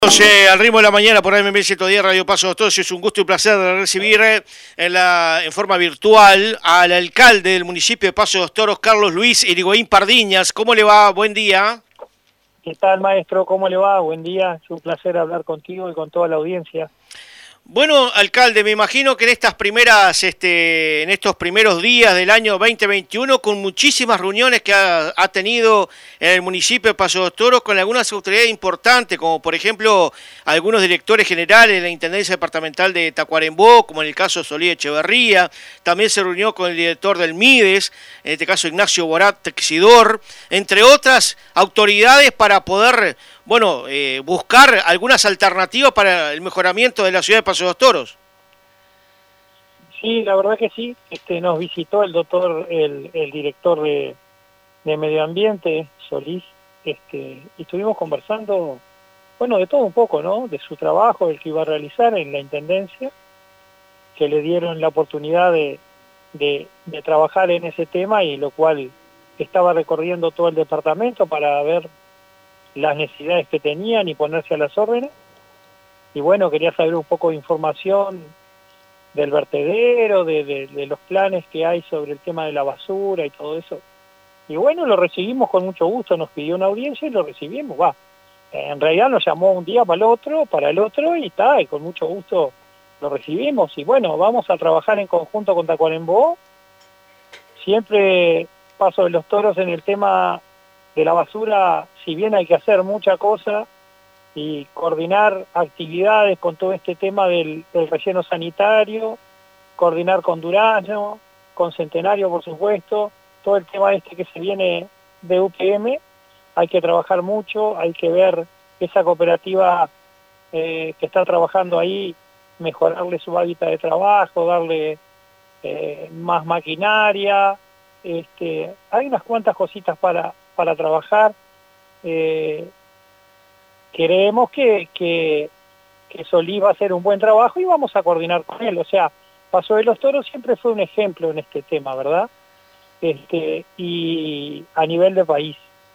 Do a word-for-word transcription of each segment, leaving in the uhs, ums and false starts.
Eh, al ritmo de la mañana por M M ciento diez Radio Paso de Toros. Es un gusto y un placer de recibir eh, en, la, en forma virtual al alcalde del municipio de Paso de los Toros, Carlos Luis Irigoyen Pardiñas. ¿Cómo le va? Buen día. ¿Qué tal, maestro? ¿Cómo le va? Buen día. Es un placer hablar contigo y con toda la audiencia. Bueno, alcalde, me imagino que en estas primeras, este, en estos primeros días del año veinte veintiuno, con muchísimas reuniones que ha, ha tenido en el municipio de Paso de los Toros con algunas autoridades importantes, como por ejemplo algunos directores generales de la Intendencia Departamental de Tacuarembó, como en el caso de Solí Echeverría. También se reunió con el director del MIDES, en este caso Ignacio Borat Texidor, entre otras autoridades para poder, bueno, eh, buscar algunas alternativas para el mejoramiento de la ciudad de Paso de los Toros. Sí, la verdad que sí. Este, nos visitó el doctor, el, el director de, de Medio Ambiente, Solís, este, y estuvimos conversando, bueno, de todo un poco, ¿no? De su trabajo, el que iba a realizar en la Intendencia, que le dieron la oportunidad de, de, de trabajar en ese tema, y lo cual estaba recorriendo todo el departamento para ver las necesidades que tenían y ponerse a las órdenes. Y bueno, quería saber un poco de información del vertedero, de, de, de los planes que hay sobre el tema de la basura y todo eso. Y bueno, lo recibimos con mucho gusto, nos pidió una audiencia y lo recibimos. Va, en realidad nos llamó un día para el otro, para el otro y está, y con mucho gusto lo recibimos. Y bueno, vamos a trabajar en conjunto con Tacuarembó. Siempre Paso de los Toros en el tema de la basura, si bien hay que hacer mucha cosa y coordinar actividades con todo este tema del, del relleno sanitario, coordinar con Durazno, con Centenario, por supuesto, todo el tema este que se viene de U P M, hay que trabajar mucho, hay que ver esa cooperativa eh, que está trabajando ahí, mejorarle su hábitat de trabajo, darle eh, más maquinaria, este, hay unas cuantas cositas para para trabajar. Eh, creemos que, que, que Solís va a hacer un buen trabajo y vamos a coordinar con él. O sea, Paso de los Toros siempre fue un ejemplo en este tema, ¿verdad? Este, y a nivel de país.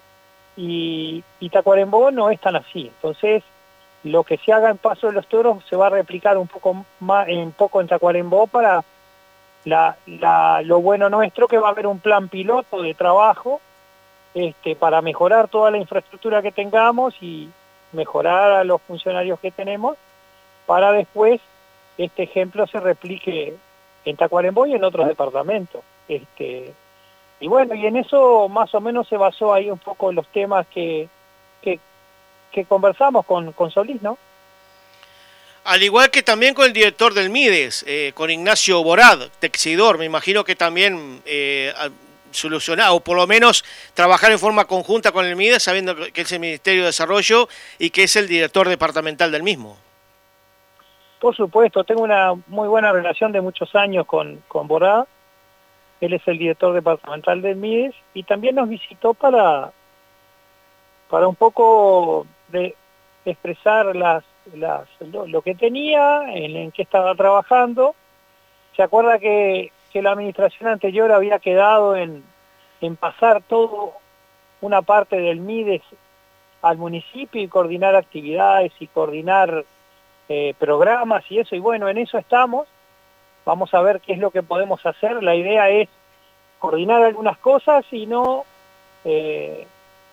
Y, y Tacuarembó no es tan así. Entonces, lo que se haga en Paso de los Toros se va a replicar un poco más, un poco en Tacuarembó para la, la, lo bueno nuestro, que va a haber un plan piloto de trabajo Este, para mejorar toda la infraestructura que tengamos y mejorar a los funcionarios que tenemos, para después este ejemplo se replique en Tacuarembó y en otros departamentos. Este, y bueno, y en eso más o menos se basó ahí un poco los temas que, que, que conversamos con, con Solís, ¿no? Al igual que también con el director del MIDES, eh, con Ignacio Borat Texidor, me imagino que también Eh, solucionar, o por lo menos trabajar en forma conjunta con el MIDES, sabiendo que es el Ministerio de Desarrollo y que es el director departamental del mismo. Por supuesto, tengo una muy buena relación de muchos años con, con Borat. Él es el director departamental del MIDES y también nos visitó para, para un poco de expresar las, las, lo, lo que tenía, en, en qué estaba trabajando. Se acuerda que que la administración anterior había quedado en, en pasar todo una parte del MIDES al municipio y coordinar actividades y coordinar eh, programas y eso, y bueno, en eso estamos. Vamos a ver qué es lo que podemos hacer. La idea es coordinar algunas cosas y no eh,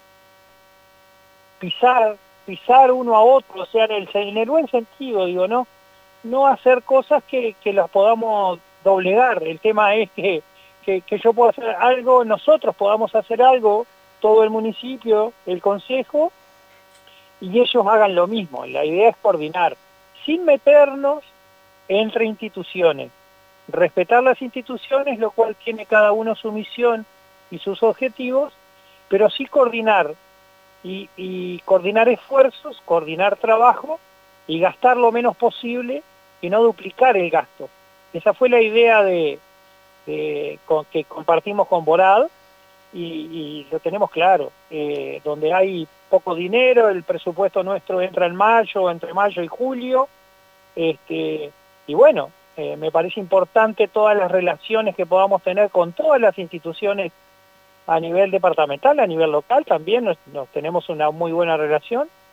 pisar, pisar uno a otro, o sea, en el, en el buen sentido, digo, no, no hacer cosas que, que las podamos doblegar. El tema es que, que, que yo pueda hacer algo, nosotros podamos hacer algo, todo el municipio, el consejo, y ellos hagan lo mismo. La idea es coordinar, sin meternos entre instituciones, respetar las instituciones, lo cual tiene cada uno su misión y sus objetivos, pero sí coordinar, y, y coordinar esfuerzos, coordinar trabajo, y gastar lo menos posible, y no duplicar el gasto. Esa fue la idea de, de con, que compartimos con Borat y, y lo tenemos claro. Eh, donde hay poco dinero, el presupuesto nuestro entra en mayo, entre mayo y julio. Este, y bueno, eh, me parece importante todas las relaciones que podamos tener con todas las instituciones a nivel departamental, a nivel local también, nos, nos tenemos una muy buena relación.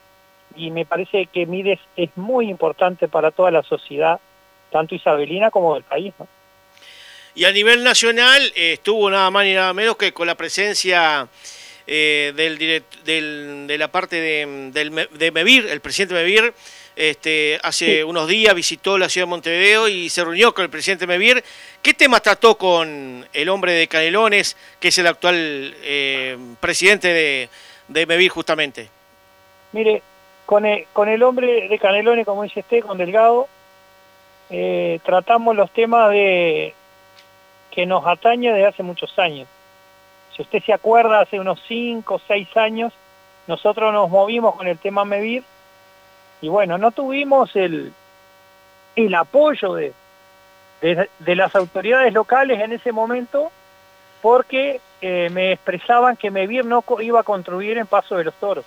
y me parece que Mides es muy importante para toda la sociedad, tanto isabelina como del país, ¿no? Y a nivel nacional eh, estuvo nada más ni nada menos que con la presencia eh, del, direct, del de la parte de, del, de Mevir, el presidente Mevir, este, hace sí. unos días visitó la ciudad de Montevideo y se reunió con el presidente Mevir. ¿Qué temas trató con el hombre de Canelones, que es el actual eh, presidente de, de Mevir justamente? Mire, con el, con el hombre de Canelones, como dice usted, con Delgado, eh, tratamos los temas de que nos atañe desde hace muchos años. Si usted se acuerda, hace unos cinco o seis años, nosotros nos movimos con el tema Mevir, y bueno, no tuvimos el, el apoyo de, de, de las autoridades locales en ese momento, porque eh, me expresaban que Mevir no iba a construir en Paso de los Toros,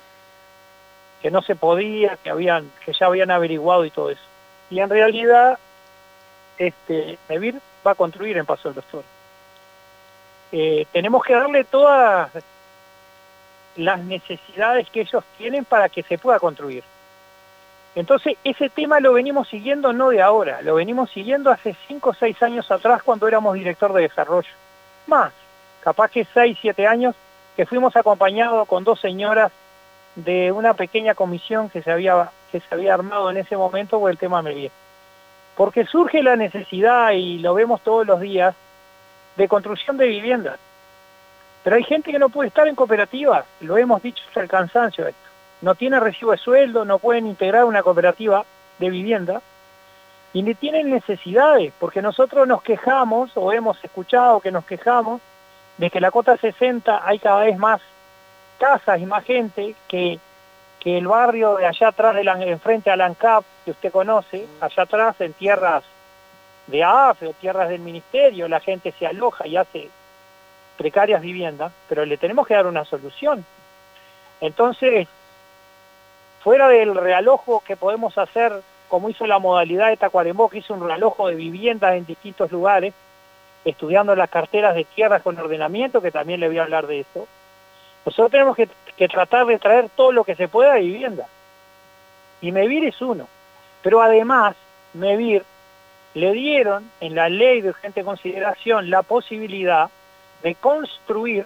que no se podía, que habían, que ya habían averiguado y todo eso. Y en realidad, este, Mevir va a construir en Paso de los Toros. Eh, tenemos que darle todas las necesidades que ellos tienen para que se pueda construir. Entonces, ese tema lo venimos siguiendo no de ahora, lo venimos siguiendo hace cinco o seis años atrás cuando éramos director de desarrollo. Más, capaz que seis, siete años, que fuimos acompañados con dos señoras de una pequeña comisión que se había, que se había armado en ese momento por el tema Mevir. Porque surge la necesidad, y lo vemos todos los días, de construcción de viviendas. Pero hay gente que no puede estar en cooperativas, lo hemos dicho hasta el cansancio esto. No tiene recibo de sueldo, no pueden integrar una cooperativa de vivienda, y ni tienen necesidades, porque nosotros nos quejamos, o hemos escuchado que nos quejamos, de que la cota sesenta hay cada vez más casas y más gente, que, que el barrio de allá atrás, de la, enfrente al ANCAP, que usted conoce, allá atrás en tierras de A A F o tierras del ministerio, la gente se aloja y hace precarias viviendas, pero le tenemos que dar una solución. Entonces, fuera del realojo que podemos hacer, como hizo la modalidad de Tacuarembó, que hizo un realojo de viviendas en distintos lugares, estudiando las carteras de tierras con ordenamiento, que también le voy a hablar de eso, nosotros tenemos que, que tratar de traer todo lo que se pueda de vivienda. Y Mevir es uno. Pero además, Mevir le dieron en la ley de urgente consideración la posibilidad de construir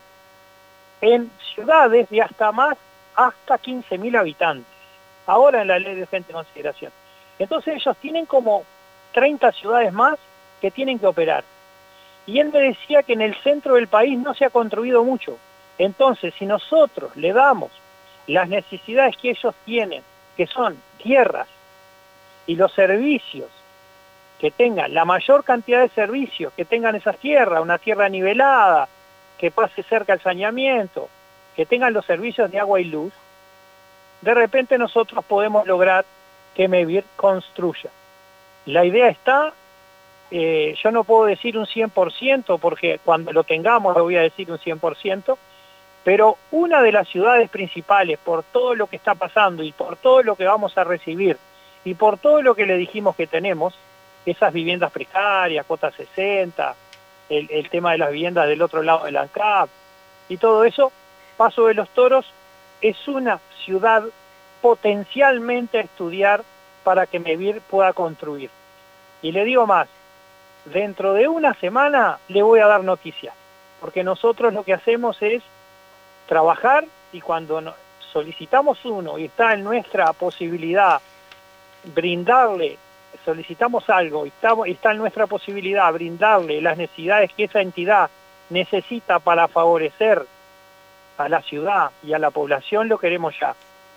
en ciudades de hasta más, hasta quince mil habitantes. Ahora en la ley de urgente consideración. Entonces ellos tienen como treinta ciudades más que tienen que operar. Y él me decía que en el centro del país no se ha construido mucho. Entonces, si nosotros le damos las necesidades que ellos tienen, que son tierras, y los servicios, que tengan la mayor cantidad de servicios, que tengan esas tierras, una tierra nivelada, que pase cerca al saneamiento, que tengan los servicios de agua y luz, de repente nosotros podemos lograr que Mevir construya. La idea está, eh, yo no puedo decir un cien por ciento, porque cuando lo tengamos lo voy a decir un cien por ciento, pero una de las ciudades principales, por todo lo que está pasando y por todo lo que vamos a recibir, y por todo lo que le dijimos que tenemos, esas viviendas precarias, cota sesenta, el, el tema de las viviendas del otro lado del ANCAP, y todo eso, Paso de los Toros es una ciudad potencialmente a estudiar para que Mevir pueda construir. Y le digo más, dentro de una semana le voy a dar noticias, porque nosotros lo que hacemos es trabajar, y cuando solicitamos uno y está en nuestra posibilidad brindarle, solicitamos algo y está, está en nuestra posibilidad brindarle las necesidades que esa entidad necesita para favorecer a la ciudad y a la población, lo queremos ya.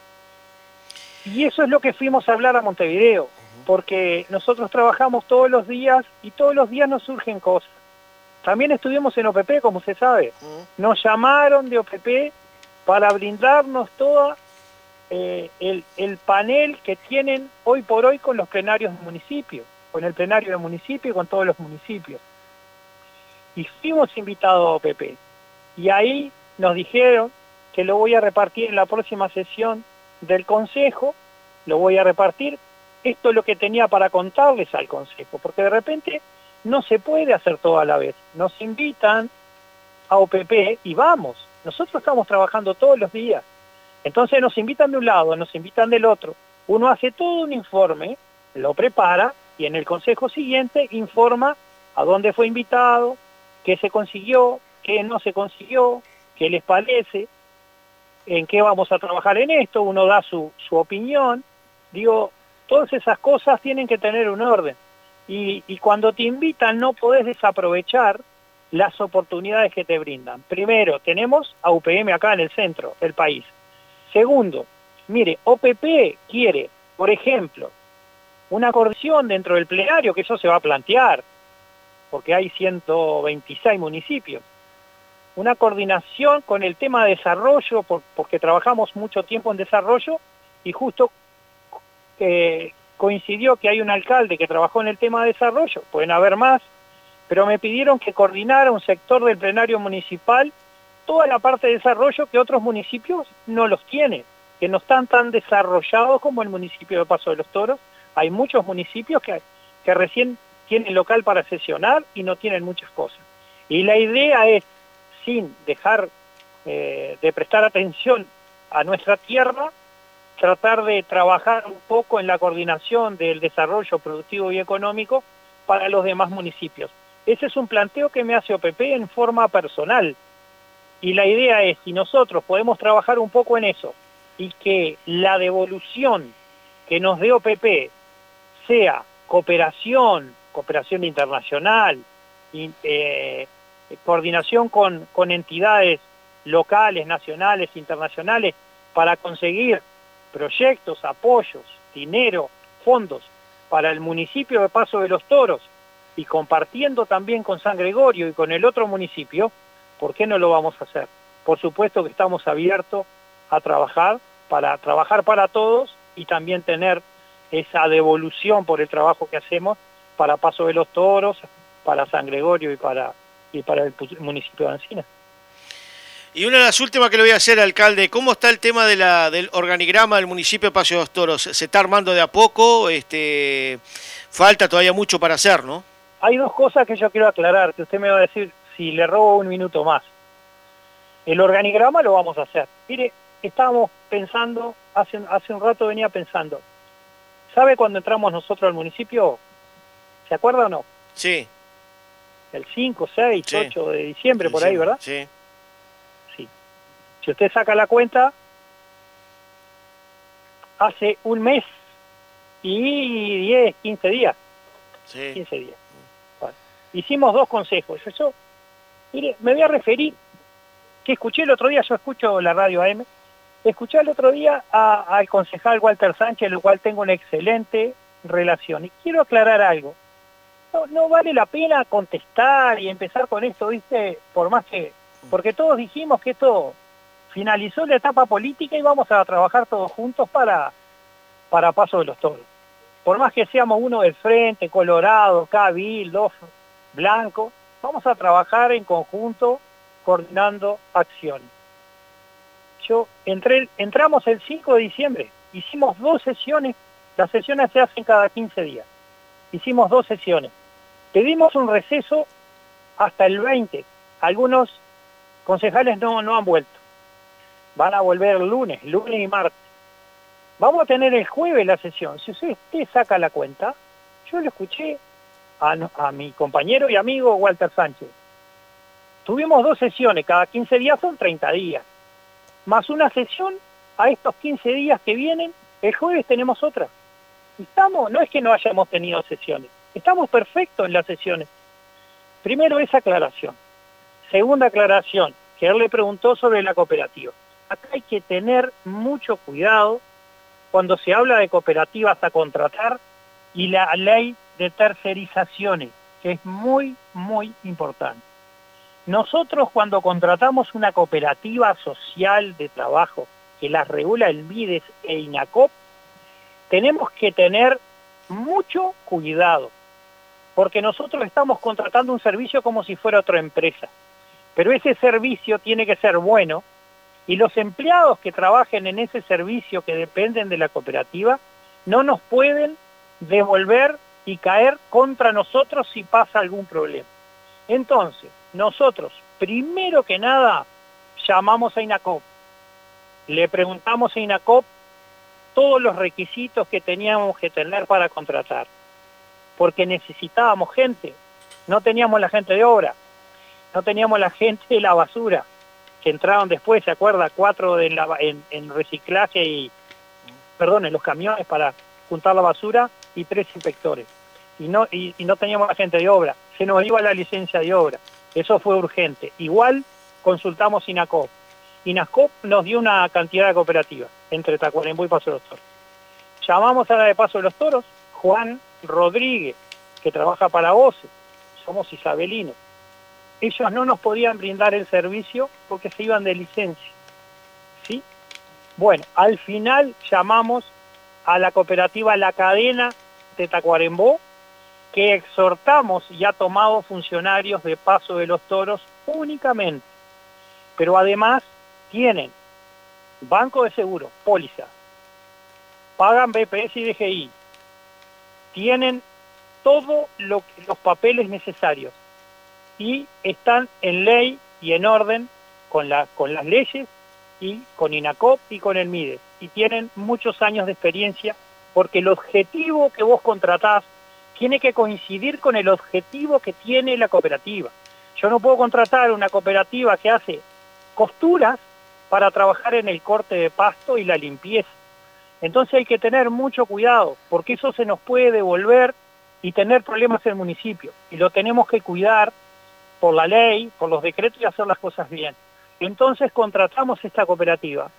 Y eso es lo que fuimos a hablar a Montevideo, porque nosotros trabajamos todos los días y todos los días nos surgen cosas. También estuvimos en O P P, como se sabe. Nos llamaron de O P P para brindarnos todo eh, el, el panel que tienen hoy por hoy con los plenarios del municipio, con el plenario del municipio y con todos los municipios. Y fuimos invitados a O P P. Y ahí nos dijeron que lo voy a repartir en la próxima sesión del Consejo, lo voy a repartir. Esto es lo que tenía para contarles al Consejo, porque de repente no se puede hacer todo a la vez. Nos invitan a O P P y vamos. Nosotros estamos trabajando todos los días. Entonces nos invitan de un lado, nos invitan del otro. Uno hace todo un informe, lo prepara y en el consejo siguiente informa a dónde fue invitado, qué se consiguió, qué no se consiguió, qué les parece, en qué vamos a trabajar en esto, uno da su, su opinión. Digo, todas esas cosas tienen que tener un orden. Y, y cuando te invitan no podés desaprovechar las oportunidades que te brindan. Primero, tenemos a U P M acá en el centro del país. Segundo, mire, O P P quiere, por ejemplo, una coordinación dentro del plenario, que eso se va a plantear, porque hay ciento veintiséis municipios. Una coordinación con el tema de desarrollo, por, porque trabajamos mucho tiempo en desarrollo, y justo eh, coincidió que hay un alcalde que trabajó en el tema de desarrollo, pueden haber más, pero me pidieron que coordinara un sector del plenario municipal toda la parte de desarrollo que otros municipios no los tienen, que no están tan desarrollados como el municipio de Paso de los Toros. Hay muchos municipios que, que recién tienen local para sesionar y no tienen muchas cosas. Y la idea es, sin dejar eh, de prestar atención a nuestra tierra, tratar de trabajar un poco en la coordinación del desarrollo productivo y económico para los demás municipios. Ese es un planteo que me hace O P P en forma personal. Y la idea es, si nosotros podemos trabajar un poco en eso, y que la devolución que nos dé O P P sea cooperación, cooperación internacional, y, eh, coordinación con, con entidades locales, nacionales, internacionales, para conseguir proyectos, apoyos, dinero, fondos para el municipio de Paso de los Toros, y compartiendo también con San Gregorio y con el otro municipio, ¿por qué no lo vamos a hacer? Por supuesto que estamos abiertos a trabajar, para trabajar para todos y también tener esa devolución por el trabajo que hacemos para Paso de los Toros, para San Gregorio y para, y para el municipio de Ancina. Y una de las últimas que le voy a hacer, alcalde, ¿cómo está el tema de la, del organigrama del municipio de Paso de los Toros? ¿Se está armando de a poco? Este, falta todavía mucho para hacer, ¿no? Hay dos cosas que yo quiero aclarar, que usted me va a decir si le robo un minuto más. El organigrama lo vamos a hacer. Mire, estábamos pensando, hace, hace un rato venía pensando, ¿sabe cuándo entramos nosotros al municipio? ¿Se acuerda o no? Sí. El cinco, seis, sí. ocho de diciembre, por sí, ahí, ¿verdad? Sí. Sí. Si usted saca la cuenta, hace un mes y diez, quince días. Sí. quince días. Bueno, hicimos dos consejos. Yo, mire, me voy a referir, que escuché el otro día, yo escucho la radio A M, escuché el otro día a, al concejal Walter Sánchez, el cual tengo una excelente relación. Y quiero aclarar algo. No, no vale la pena contestar y empezar con esto, ¿viste? Por más que... Porque todos dijimos que esto finalizó la etapa política y vamos a trabajar todos juntos para, para Paso de los Toros. Por más que seamos uno del Frente, Colorado, Cabildo, Blanco, vamos a trabajar en conjunto coordinando acciones. Yo entré, entramos el cinco de diciembre, hicimos dos sesiones, las sesiones se hacen cada quince días, hicimos dos sesiones, pedimos un receso hasta el veinte, algunos concejales no, no han vuelto, van a volver el lunes, lunes y martes. Vamos a tener el jueves la sesión. Si usted saca la cuenta, yo le escuché a, a mi compañero y amigo Walter Sánchez. Tuvimos dos sesiones, cada quince días son treinta días. Más una sesión a estos quince días que vienen, el jueves tenemos otra. Estamos, no es que no hayamos tenido sesiones, estamos perfectos en las sesiones. Primero esa aclaración. Segunda aclaración, que él le preguntó sobre la cooperativa. Acá hay que tener mucho cuidado cuando se habla de cooperativas a contratar y la ley de tercerizaciones, que es muy, muy importante. Nosotros cuando contratamos una cooperativa social de trabajo que las regula el MIDES e INACOP, tenemos que tener mucho cuidado, porque nosotros estamos contratando un servicio como si fuera otra empresa, pero ese servicio tiene que ser bueno, y los empleados que trabajen en ese servicio que dependen de la cooperativa no nos pueden devolver y caer contra nosotros si pasa algún problema. Entonces, nosotros, primero que nada, llamamos a INACOP. le preguntamos a INACOP todos los requisitos que teníamos que tener para contratar, porque necesitábamos gente, no teníamos la gente de obra, no teníamos la gente de la basura, que entraron después, ¿se acuerda? Cuatro de la, en, en reciclaje y, perdón, en los camiones para juntar la basura y tres inspectores. Y no, y, y no teníamos la gente de obra, se nos iba la licencia de obra, eso fue urgente. Igual consultamos INACOP. INACOP nos dio una cantidad de cooperativas entre Tacuarembó y Paso de los Toros. Llamamos a la de Paso de los Toros, Juan Rodríguez, que trabaja para O C E, somos isabelinos. Ellos no nos podían brindar el servicio porque se iban de licencia, ¿sí? Bueno, al final llamamos a la cooperativa La Cadena de Tacuarembó, que exhortamos y ha tomado funcionarios de Paso de los Toros únicamente, pero además tienen banco de seguro, póliza, pagan B P S y D G I, tienen todos lo, los papeles necesarios y están en ley y en orden con, la, con las leyes y con INACOP y con el MIDES, y tienen muchos años de experiencia porque el objetivo que vos contratás tiene que coincidir con el objetivo que tiene la cooperativa. Yo no puedo contratar una cooperativa que hace costuras para trabajar en el corte de pasto y la limpieza. Entonces hay que tener mucho cuidado, porque eso se nos puede devolver y tener problemas en el municipio. Y lo tenemos que cuidar por la ley, por los decretos y hacer las cosas bien. Entonces contratamos esta cooperativa.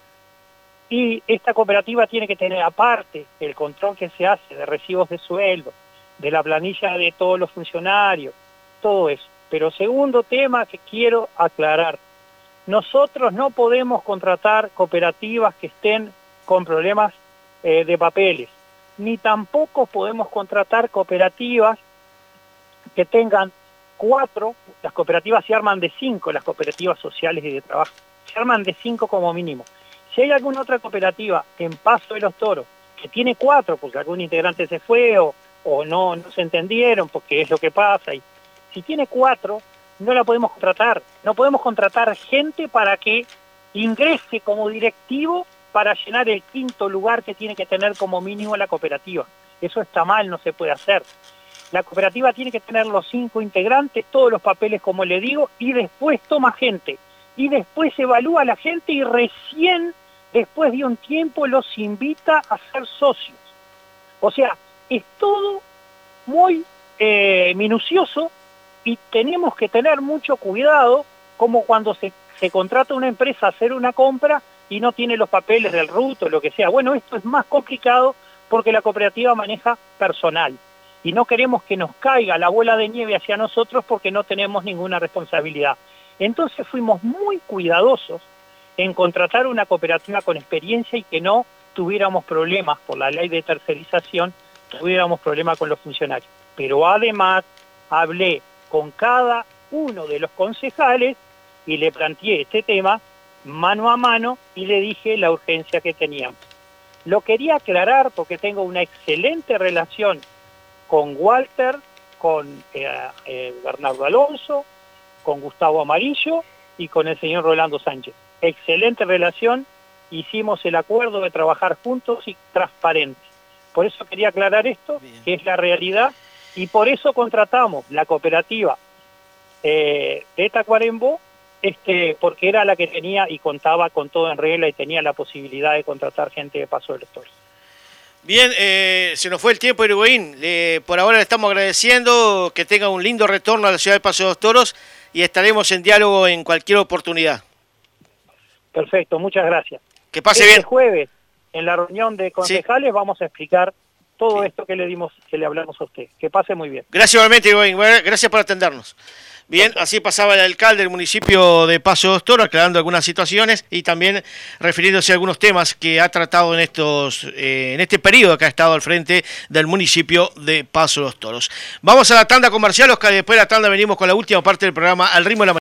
Y esta cooperativa tiene que tener aparte el control que se hace de recibos de sueldo, de la planilla de todos los funcionarios, todo eso. Pero segundo tema que quiero aclarar, nosotros no podemos contratar cooperativas que estén con problemas eh, de papeles, ni tampoco podemos contratar cooperativas que tengan cuatro, las cooperativas se arman de cinco, las cooperativas sociales y de trabajo, se arman de cinco como mínimo. Si hay alguna otra cooperativa en Paso de los Toros que tiene cuatro, porque algún integrante se fue o, o no, no se entendieron, porque es lo que pasa, y si tiene cuatro, no la podemos contratar. No podemos contratar gente para que ingrese como directivo para llenar el quinto lugar que tiene que tener como mínimo la cooperativa. Eso está mal, no se puede hacer. La cooperativa tiene que tener los cinco integrantes, todos los papeles como le digo, y después toma gente. Y después evalúa a la gente y recién, después de un tiempo, los invita a ser socios. O sea, es todo muy eh, minucioso y tenemos que tener mucho cuidado, como cuando se, se contrata una empresa a hacer una compra y no tiene los papeles del R U T o lo que sea. Bueno, esto es más complicado porque la cooperativa maneja personal y no queremos que nos caiga la bola de nieve hacia nosotros porque no tenemos ninguna responsabilidad. Entonces fuimos muy cuidadosos en contratar una cooperativa con experiencia y que no tuviéramos problemas por la ley de tercerización, tuviéramos problemas con los funcionarios. Pero además hablé con cada uno de los concejales y le planteé este tema mano a mano y le dije la urgencia que teníamos. Lo quería aclarar porque tengo una excelente relación con Walter, con eh, eh, Bernardo Alonso, con Gustavo Amarillo y con el señor Rolando Sánchez. Excelente relación, hicimos el acuerdo de trabajar juntos y transparentes. Por eso quería aclarar esto, Bien. que es la realidad, y por eso contratamos la cooperativa eh, de Tacuarembó, este, porque era la que tenía y contaba con todo en regla y tenía la posibilidad de contratar gente de Paso de los Toros. Bien, eh, se nos fue el tiempo, Irigoyen. Eh, por ahora le estamos agradeciendo, que tenga un lindo retorno a la ciudad de Paso de los Toros y estaremos en diálogo en cualquier oportunidad. Perfecto, muchas gracias. Que pase este bien. Jueves, en la reunión de concejales, sí. vamos a explicar todo bien. esto que le dimos, que le hablamos a usted. Que pase muy bien. Gracias igualmente, Irigoyen. Gracias por atendernos. Bien, así pasaba el alcalde del municipio de Paso de los Toros, aclarando algunas situaciones y también refiriéndose a algunos temas que ha tratado en estos eh, en este periodo que ha estado al frente del municipio de Paso de los Toros. Vamos a la tanda comercial, Oscar, y después de la tanda venimos con la última parte del programa Al Ritmo de la Mañana.